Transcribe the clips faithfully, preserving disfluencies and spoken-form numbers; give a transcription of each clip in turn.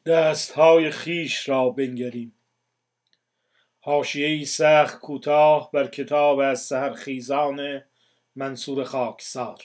دستهای خویش را بنگریم. حاشیه‌ای سخت کوتاه بر کتاب از سحرخیزان منصور خاکسار.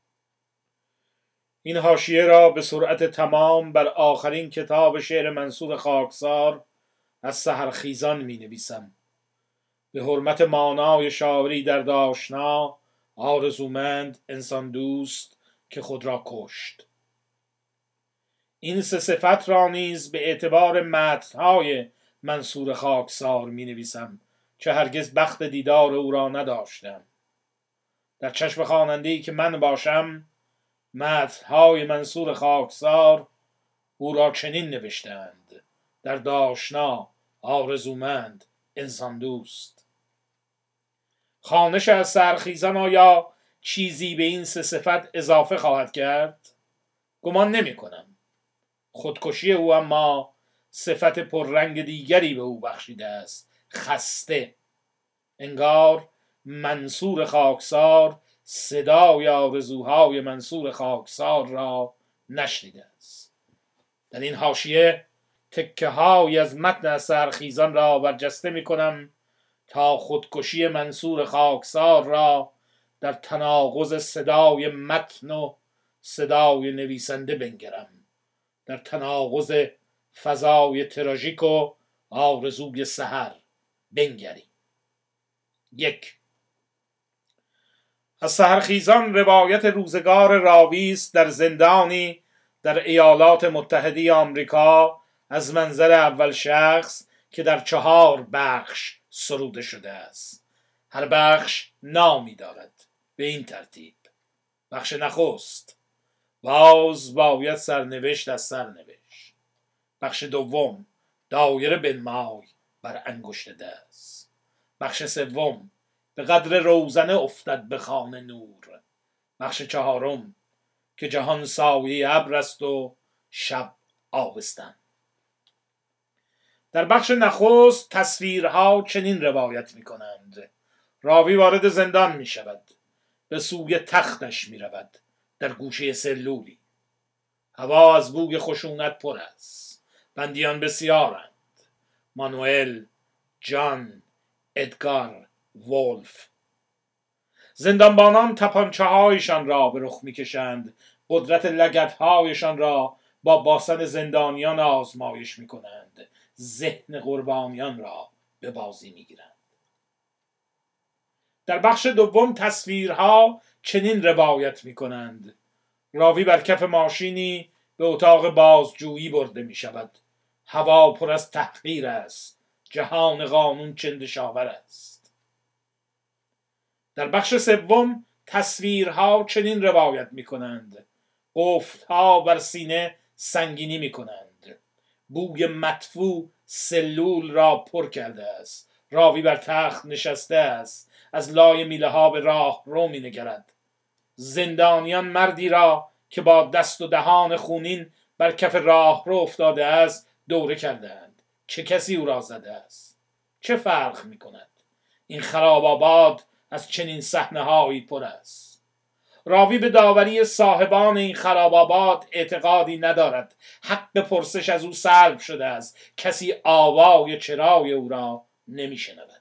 این حاشیه را به سرعت تمام بر آخرین کتاب شعر منصور خاکسار از سحرخیزان می نویسم، به حرمت مانای شاعری در آشنا، آرزومند، انسان دوست که خود را کشت. این سه صفت را نیز به اعتبار متن‌های منصور خاکسار می نویسم که هرگز بخت دیدار او را نداشتم. در چشم خواننده‌ای که من باشم، متن‌های منصور خاکسار او را چنین نوشتند: در آشنا، آرزومند، انسان دوست. خوانش از سحرخیزان آیا چیزی به این سه صفت اضافه خواهد کرد؟ گمان نمی کنم. خودکشی او اما صفت پررنگ دیگری به او بخشیده است: خسته. انگار منصور خاکسار صدای آرزوهای منصور خاکسار را نشنیده است. در این حاشیه تکه های از متن سحرخیزان را برجسته می کنم تا خودکشی منصور خاکسار را در تناقض صدای متن و صدای نویسنده بنگرم، در تناقض فضای تراژیک و آرزوی سحر بنگریم. یک، از سحرخیزان روایت روزگار راوی است در زندانی در ایالات متحده آمریکا از منظر اول شخص که در چهار بخش سروده شده است. هر بخش نامی دارد به این ترتیب: بخش نخست، باز باید سرنوشت از سرنوشت. بخش دوم، دایره بنمای بر انگشت دست. بخش سوم، به قدر روزنه افتد به خانه نور. بخش چهارم، که جهان سایه ابر است و شب آبستن. در بخش نخست تصویرها چنین روایت می کنند: راوی وارد زندان می شود، به سوی تختش می رود در گوشه سلولی. هوا از بوی خشونت پر است. بندیان بسیارند: مانوئل، جان، ادگار، وولف. زندانبانان تپانچه هایشان را به رخ می کشند، قدرت لگد هایشان را با باسن زندانیان آزمایش می کنند، ذهن قربانیان را به بازی می گیرند. در بخش دوم تصویرها چنین روایت می کنند: راوی بر کف ماشینی به اتاق بازجویی برده می شود. هوا پر از تحقیر است. جهان قانون چندشاور است. در بخش سوم تصویرها چنین روایت می کنند: قفل‌ها بر سینه سنگینی می کنند. بوی مدفوع سلول را پر کرده است. راوی بر تخت نشسته است، از لای میله ها به راه رو می نگرد. زندانیان مردی را که با دست و دهان خونین بر کف راه رو افتاده است دوره کردند. چه کسی او را زده است؟ چه فرق می کند؟ این خراب آباد از چنین صحنه هایی پر است. راوی به داوری صاحبان این خراب آباد اعتقادی ندارد. حق پرسش از او سلب شده است. کسی آوای چرای او را نمی شنود.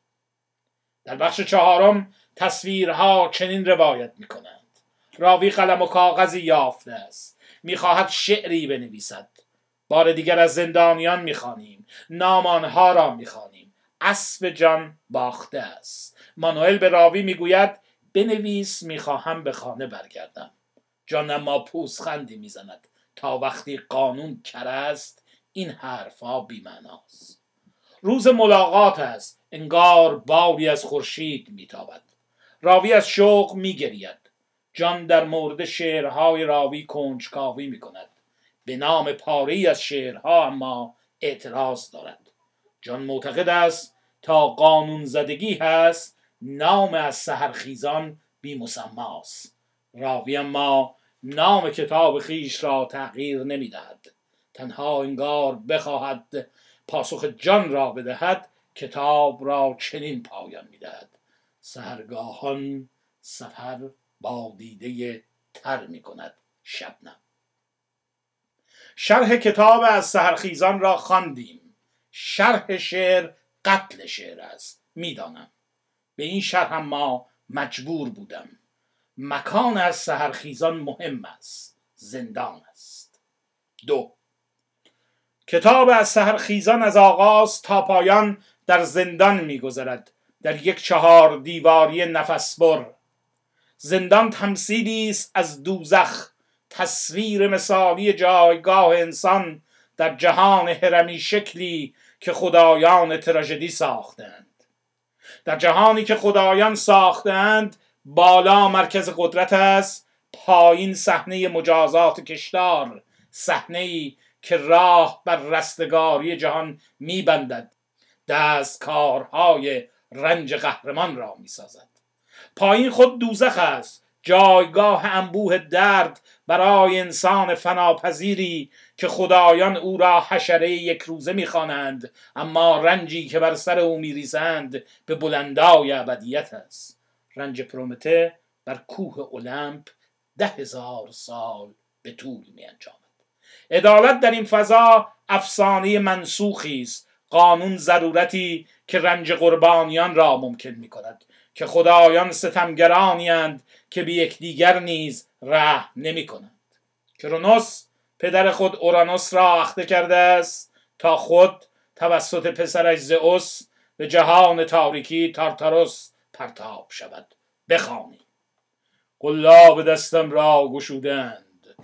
در بخش چهارم تصویرها چنین روایت می کنند: راوی قلم و کاغذی یافته است، می خواهد شعری بنویسد. بار دیگر از زندانیان می خوانیم، نام آنها را می خوانیم. اسب جان باخته است. مانوئل به راوی می گوید بنویس، می خواهم به خانه برگردم. جان اما پوزخندی می زند. تا وقتی قانون کر است این حرفها بی معناست. روز ملاقات است. انگار باری از خورشید میتابد. راوی از شوق میگرید. جان در مورد شعرهای راوی کنجکاوی میکند. به نام پاره‌ای از شعرها اما اعتراض دارد. جان معتقد است تا قانون زدگی هست نام از سحرخیزان بی مسماست. راوی اما نام کتاب خیش را تغییر نمیدهد. تنها انگار بخواهد پاسخ جان را بدهد کتاب را چنین پایان میدهد: سحرگاهان سفر با دیده تر میکند شبنم. شرح کتاب از سحرخیزان را خواندیم. شرح شعر قتل شعر است، میدانم. به این شرح هم ما مجبور بودم. مکان از سحرخیزان مهم است، زندان است. دو، کتاب از سحرخیزان از آغاز تا پایان در زندان می‌گذرد، در یک چهار دیواری نفسبر. زندان تمثیلی است از دوزخ، تصویر مثالی جایگاه انسان در جهان هرمی شکلی که خدایان تراژدی ساختند. در جهانی که خدایان ساختند، بالا مرکز قدرت است، پایین صحنه مجازات کشدار، صحنه‌ای که راه بر رستگاری جهان می‌بندد، دستکارهای رنج قهرمان را می‌سازد. پایین خود دوزخ است، جایگاه انبوه درد برای انسان فناپذیری که خدایان او را حشره یک روزه می‌خوانند، اما رنجی که بر سر او می‌ریزند به بلندای ابدیت است. رنج پرومته بر کوه المپ ده هزار سال به طول می‌انجامد. عدالت در این فضا افسانه منسوخی است، قانون ضرورتی که رنج قربانیان را ممکن می‌کند، که خدایان ستمگرانی اند که به یکدیگر نیز رحم نمی‌کنند. کرونوس پدر خود اورانوس را اخته کرده است تا خود توسط پسرش زئوس به جهان تاریکی تارتاروس پرتاب شود. بخوانید. قلاب دستم را گشودند،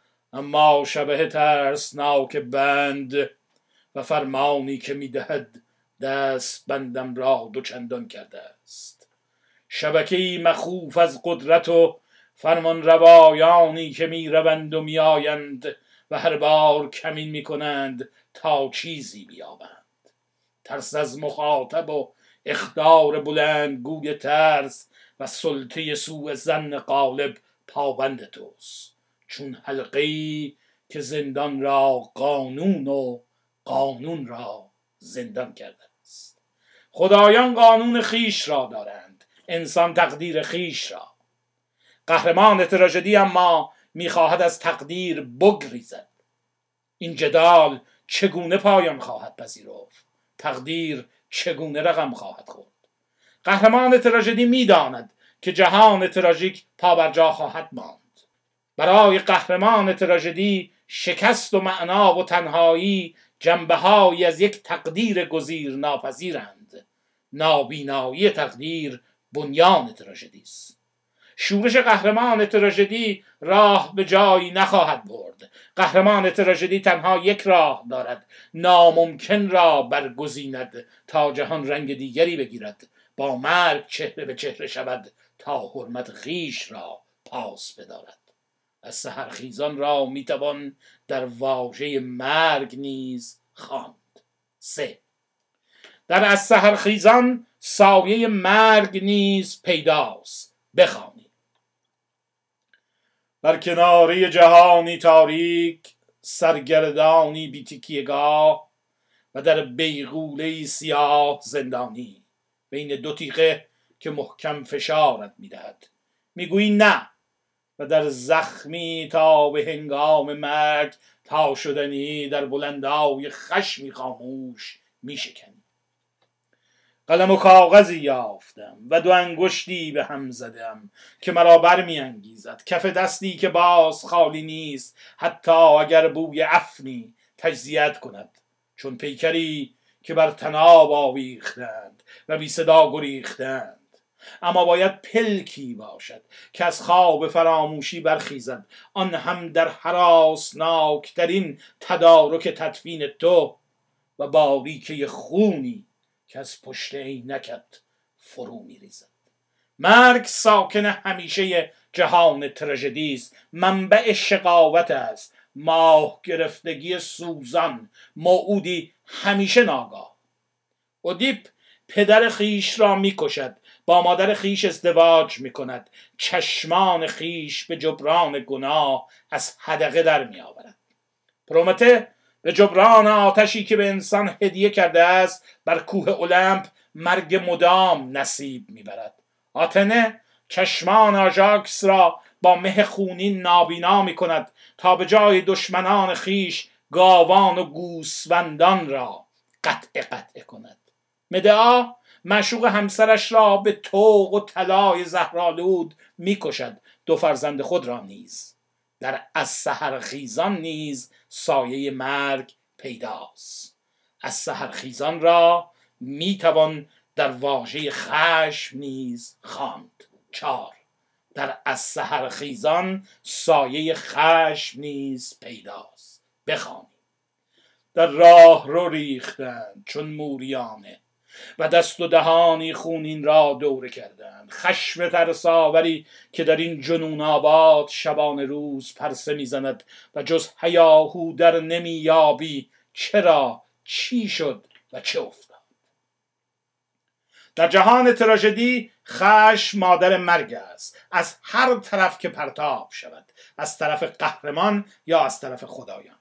اما شبه ترسناک بند و فرمانی که میدهد دست بندم را دوچندان کرده است. شبکه‌ای مخوف از قدرت و فرمان روایانی که می روند و می آیند و هر بار کمین می کنند تا چیزی بیابند. ترس از مخاطب و اخطار بلندگوی ترس و سلطه سوء ظن غالب پابند توست، چون حلقه‌ای که زندان را قانون و قانون را زندان کرده است. خدایان قانون خیش را دارند، انسان تقدیر خیش را. قهرمان تراژدی اما میخواهد از تقدیر بگریزد. این جدال چگونه پایان خواهد پذیرفت؟ تقدیر چگونه رقم خواهد خورد؟ قهرمان تراژدی میداند که جهان تراژیک پابرجا خواهد ماند. برای قهرمان تراژدی شکست و معنا و تنهایی جنبه‌هایی از یک تقدیر گزیر ناپذیرند. نابینایی تقدیر بنیان تراژدی است. شورش قهرمان تراژدی راه به جایی نخواهد برد. قهرمان تراژدی تنها یک راه دارد، ناممکن را برگزیند تا جهان رنگ دیگری بگیرد، با مرگ چهره به چهره شود تا حرمت خیش را پاس بدارد. از سحرخیزان را میتوان در واژه مرگ نیز خواند. سه، در از سحرخیزان سایه مرگ نیز پیداست. بخوانید. بر کناره جهانی تاریک، سرگردانی بی تکیه‌گاه و در بیغوله‌ای سیاه زندانی، بین دو تیغه که محکم فشارت میدهد. میگویی نه و در زخمی تا به هنگام مرگ تا شدنی در بلندای خشمی خاموش میشکنی. قلم و کاغذی یافتم و دو انگشتی به هم زدم که مرا برمی انگیزد. کف دستی که باز خالی نیست، حتی اگر بوی عفنی تجزیت کند، چون پیکری که بر طناب آویختند و بی صدا گریختند. اما باید پلکی باشد که از خواب فراموشی برخیزد، آن هم در هراسناکترین تدارک تدفین تو و باریکه خونی که از پشت عینکت فرو میریزد. مرگ ساکن همیشه جهان تراژدی است، منبع شقاوت است، ماه گرفتگی سوزان، موعودی همیشه ناگاه. اودیپ پدر خیش را میکشد، با مادر خیش ازدواج میکند، چشمان خیش به جبران گناه از حدقه در میآورد. پرومته به جبران آتشی که به انسان هدیه کرده است بر کوه المپ مرگ مدام نصیب میبرد. آتنه چشمان آژاکس را با مه خونین نابینا می کند تا به جای دشمنان خیش گاوان و گوسفندان را قطع قطع کند. مدعا معشوق همسرش را به طوق و طلای زهرآلود می کشد، دو فرزند خود را نیز. در از سحرخیزان نیز سایه مرگ پیداست. از سحرخیزان را می توان در واژه خشم نیز خواند. چار، در از سحرخیزان سایه خشم نیز پیداست. بخوانیم. در راه رو ریختند چون موریانه و دست و دهانی خونین را دوره کردند. خشم ترساوری که در این جنون آباد شبان روز پرسه میزند و جز هیاهو در نمی یابی چرا، چی شد و چه افتاد. در جهان تراژدی خشم مادر مرگ است، از هر طرف که پرتاب شود، از طرف قهرمان یا از طرف خدایان.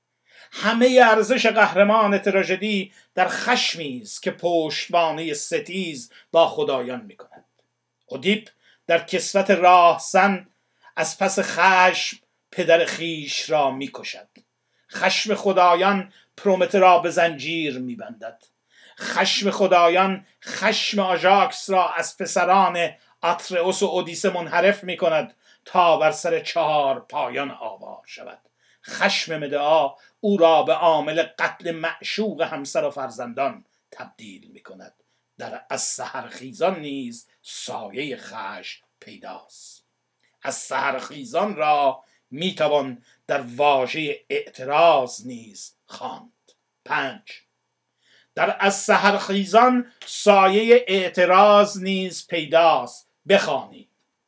همه ارزش قهرمان تراژدی در خشمی است که پشتوانه ستیز با خدایان می کند. اودیپ در کسوت راهزن از پس خشم پدر خیش را می کشد. خشم خدایان پرومته را به زنجیر می بندد. خشم خدایان خشم آژاکس را از پسران اترئوس و اودیسه منحرف می کند تا بر سر چهار پایان آوار شود. خشم مدعا او را به عامل قتل معشوق همسر و فرزندان تبدیل می کند. در از سحرخیزان نیز سایه خشم پیداست. از سحرخیزان را می توان در واژه اعتراض نیز خواند. پنج، در از سحرخیزان سایه اعتراض نیز پیداست. بخوانید.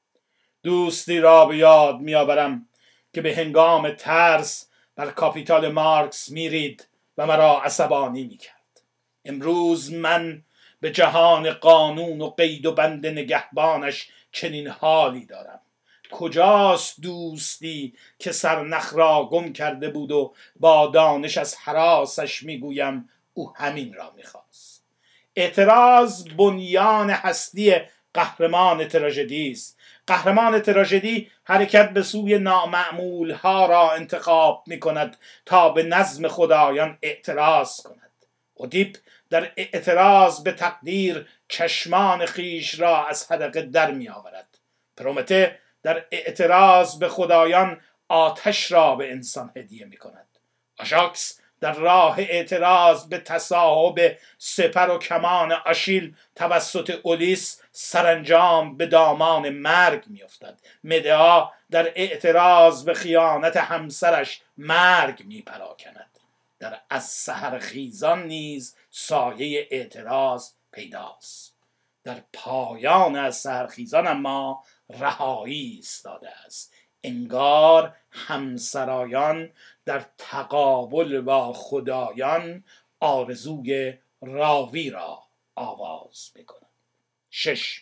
دوستی را به یاد می آورم که به هنگام ترس بر کاپیتال مارکس میرید و مرا عصبانی میکرد. امروز من به جهان قانون و قید و بند نگهبانش چنین حالی دارم. کجاست دوستی که سرنخ را گم کرده بود و با دانش از هراسش میگویم او همین را میخواست. اعتراض بنیان هستی قهرمان تراژدی است. قهرمان تراژدی حرکت به سوی نامعمول ها را انتخاب می کند تا به نظم خدایان اعتراض کند. اودیپ در اعتراض به تقدیر چشمان خیش را از حدقه در می آورد. پرومته در اعتراض به خدایان آتش را به انسان هدیه می کند. آژاکس در راه اعتراض به تصاحب سپر و کمان آشیل توسط اولیس سرانجام به دامان مرگ میافتد. مدعا در اعتراض به خیانت همسرش مرگ میپراکند. در از سحرخیزان نیز سایه اعتراض پیداست. در پایان از سحرخیزان اما رهایی ایستاده است. انگار همسرایان در تقابل با خدایان آرزوی راوی را آواز میکنند. شش،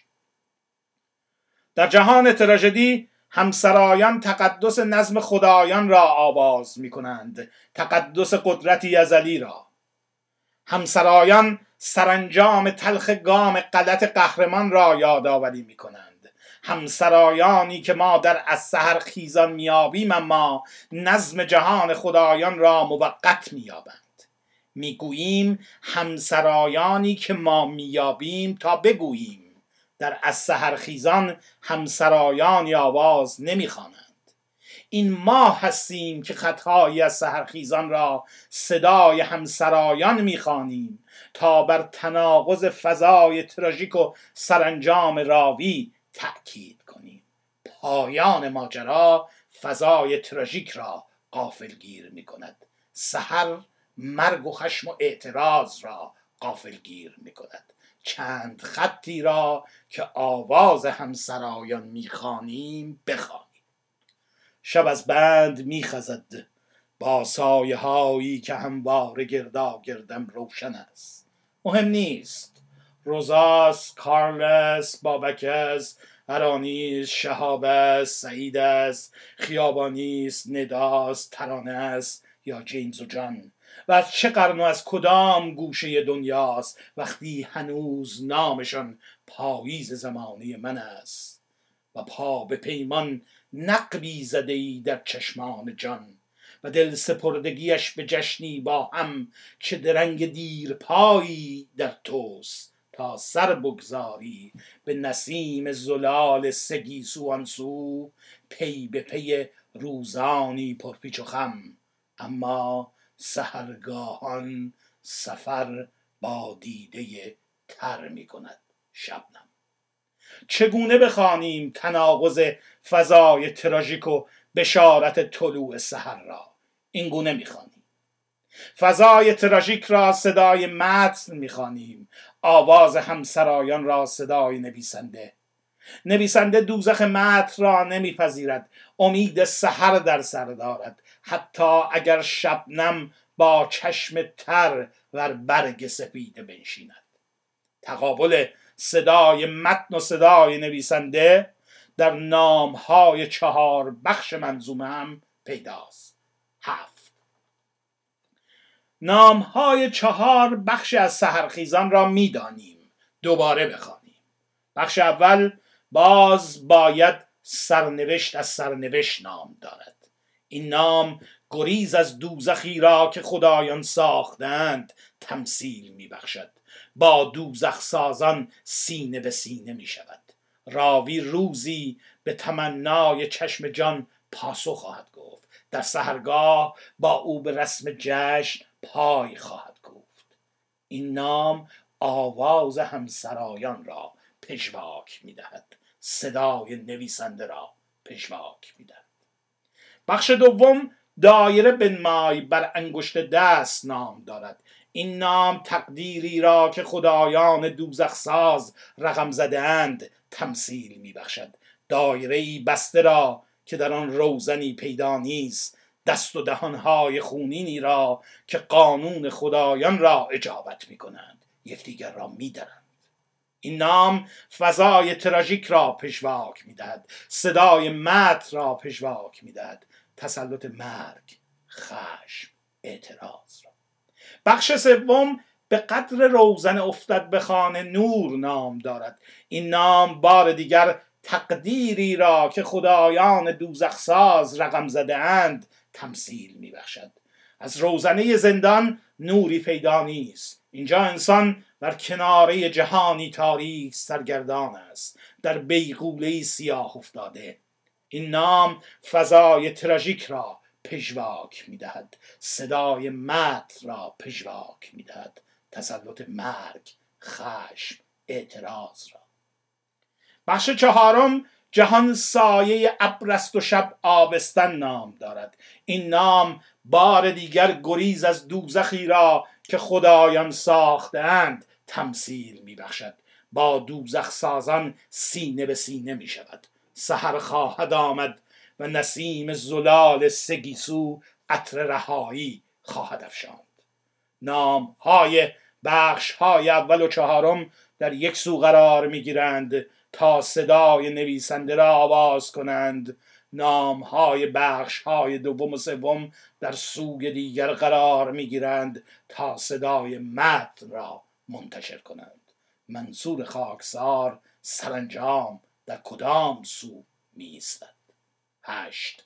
در جهان تراژدی همسرایان تقدس نظم خدایان را آواز میکنند، تقدس قدرتی ازلی را. همسرایان سرانجام تلخ گام غلط قهرمان را یادآوری میکنند. همسرایانی که ما در از سحرخیزان میابیم اما نظم جهان خدایان را موقت میابند. میگوییم همسرایانی که ما میابیم تا بگوییم. در از سحرخیزان همسرایانی آواز نمیخوانند. این ما هستیم که خطهایی از سحرخیزان را صدای همسرایان میخوانیم تا بر تناقض فضای تراژیک و سرانجام راوی تأکید کنیم. پایان ماجرا فضای تراژیک را غافلگیر می کند. سحر مرگ و خشم و اعتراض را غافلگیر می کند. چند خطی را که آواز همسرایان می خوانیم بخوانیم. شب از بند می خزد با سایه هایی که همواره گردا گردم روشن است. مهم نیست روزاست، کارلس، بابک است، هرانیست، شهاب است، سعید است، خیابانی است، نداست، ترانه است یا جیمز و جان و از چه قرن و از کدام گوشه دنیاست وقتی هنوز نامشان پاییز زمانه من است و پا به پیمان نقبی زده ای در چشمان جان و دل سپردگیش به جشنی با هم چه درنگ دیرپایی در توست تا سر بگذاری به نسیم زلال سه گیسو آن سو پی به پی روزانی پرپیچ و خم اما سحرگاهان سفر با دیده تر می کند شبنم. چگونه بخوانیم تناقض فضای تراژیک و بشارت طلوع سحر را؟ این گونه میخوانیم: فضای تراژیک را صدای متن میخوانیم، آواز همسرایان را صدای نویسنده. نویسنده دوزخ متن را نمیپذیرد، امید سحر در سر دارد، حتی اگر شبنم با چشم تر بر برگ سپیده بنشیند. تقابل صدای متن و صدای نویسنده در نامهای چهار بخش منظومه هم پیداست. هفت نامهای چهار بخش از سحرخیزان را میدانیم، دوباره بخوانیم. بخش اول باز باید سرنوشت از سرنوشت نام دارد. این نام گریز از دوزخی را که خدایان ساختند تمثیل میبخشد. با دوزخ سازان سینه به سینه می شود. راوی روزی به تمنای چشم جان پاسخ خواهد گفت. در سحرگاه با او به رسم جشن پای خواهد گفت. این نام آواز همسرایان را پژواک می دهد، صدای نویسنده را پژواک می دهد. بخش دوم دایره بنمای بر انگشت دست نام دارد. این نام تقدیری را که خدایان دوزخ ساز رقم زده اند تمثیل می بخشد. دایره‌ای بسته را که در آن روزنی پیدا نیست، دست و دهانهای خونینی را که قانون خدایان را اجابت می کنند یکدیگر را می درند. این نام فضای تراژیک را پژواک می دهد، صدای متن را پژواک می دهد، تسلط مرگ، خشم، اعتراض را. بخش سوم به قدر روزن افتد به خانه نور نام دارد. این نام بار دیگر تقدیری را که خدایان دوزخ ساز رقم زده اند تمثیل می بخشد. از روزنه زندان نوری پیدا نیست. اینجا انسان بر کناره جهانی تاریک سرگردان است، در بیغوله‌ای سیاه افتاده. این نام فضای تراژیک را پژواک می دهد، صدای متن را پژواک می دهد، تسلط مرگ، خشم، اعتراض را. بخش چهارم جهان سایه ابر است و شب آبستن نام دارد. این نام بار دیگر گریز از دوزخی را که خدایان ساختند تمثیل می بخشد. با دوزخ سازان سینه به سینه می شود. سحر خواهد آمد و نسیم زلال سه گیسو عطر رهایی خواهد افشاند. نام های بخش های اول و چهارم در یک سو قرار می گیرند تا صدای نویسنده را آواز کنند. نام های بخش های دوم و سوم در سوی دیگر قرار می گیرند تا صدای متن را منتشر کنند. منصور خاکسار سرانجام در کدام سو می ایستد؟ هشت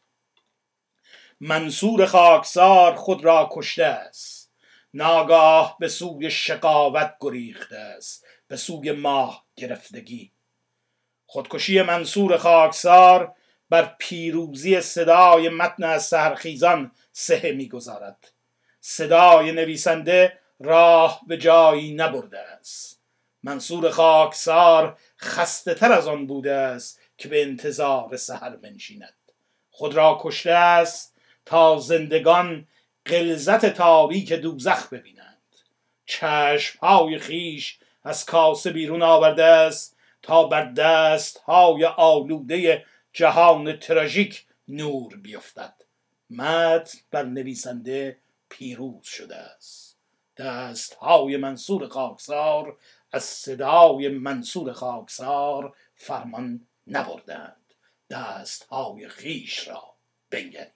منصور خاکسار خود را کشته است، ناگاه به سوی شقاوت گریخته است، به سوی ماه گرفتگی. خودکشی منصور خاکسار بر پیروزی صدای متن از سحرخیزان صحه می‌گذارد. صدای نویسنده راه به جایی نبرده است. منصور خاکسار خسته تر از آن بوده است که به انتظار سحر بنشیند. خود را کشته است تا زندگان غلظت تاریک دوزخ ببینند. چشم‌های خیش از کاسه بیرون آورده است تا بر دست‌های آلوده جهان تراژیک نور بیفتد. متن بر نویسنده پیروز شده است. دست‌های منصور خاکسار از صدای منصور خاکسار فرمان نبردند. دست‌های خیش را بنگرید.